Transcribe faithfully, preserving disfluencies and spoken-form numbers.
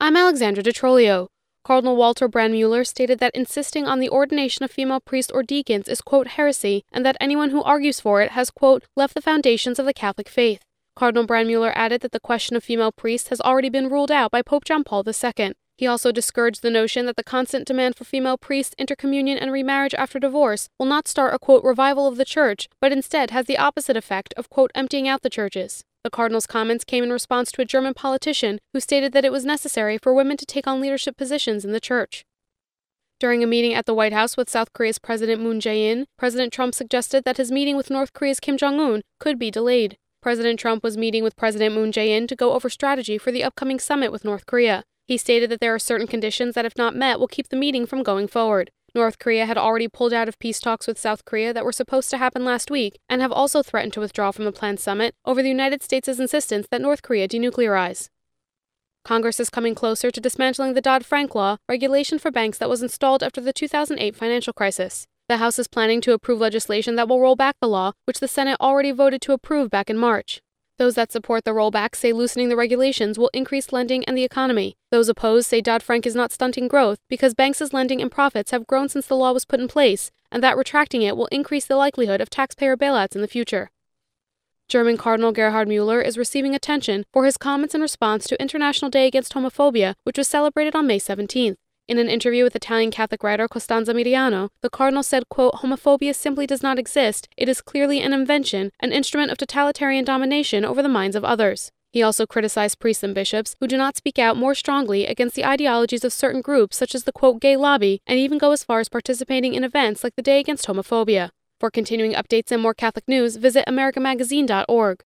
I'm Alexandra DeTrolio. Cardinal Walter Brandmuller stated that insisting on the ordination of female priests or deacons is, quote, heresy, and that anyone who argues for it has, quote, left the foundations of the Catholic faith. Cardinal Brandmuller added that the question of female priests has already been ruled out by Pope John Paul the Second. He also discouraged the notion that the constant demand for female priests, intercommunion, and remarriage after divorce will not start a, quote, revival of the church, but instead has the opposite effect of, quote, emptying out the churches. The Cardinal's comments came in response to a German politician who stated that it was necessary for women to take on leadership positions in the church. During a meeting at the White House with South Korea's President Moon Jae-in, President Trump suggested that his meeting with North Korea's Kim Jong-un could be delayed. President Trump was meeting with President Moon Jae-in to go over strategy for the upcoming summit with North Korea. He stated that there are certain conditions that, if not met, will keep the meeting from going forward. North Korea had already pulled out of peace talks with South Korea that were supposed to happen last week, and have also threatened to withdraw from the planned summit over the United States' insistence that North Korea denuclearize. Congress is coming closer to dismantling the Dodd-Frank law, regulation for banks that was installed after the two thousand eight financial crisis. The House is planning to approve legislation that will roll back the law, which the Senate already voted to approve back in March. Those that support the rollback say loosening the regulations will increase lending and the economy. Those opposed say Dodd-Frank is not stunting growth because banks' lending and profits have grown since the law was put in place, and that retracting it will increase the likelihood of taxpayer bailouts in the future. German Cardinal Gerhard Müller is receiving attention for his comments in response to International Day Against Homophobia, which was celebrated on May seventeenth. In an interview with Italian Catholic writer Costanza Miriano, the cardinal said, quote, homophobia simply does not exist. It is clearly an invention, an instrument of totalitarian domination over the minds of others. He also criticized priests and bishops who do not speak out more strongly against the ideologies of certain groups such as the, quote, gay lobby, and even go as far as participating in events like the Day Against Homophobia. For continuing updates and more Catholic news, visit America Magazine dot org.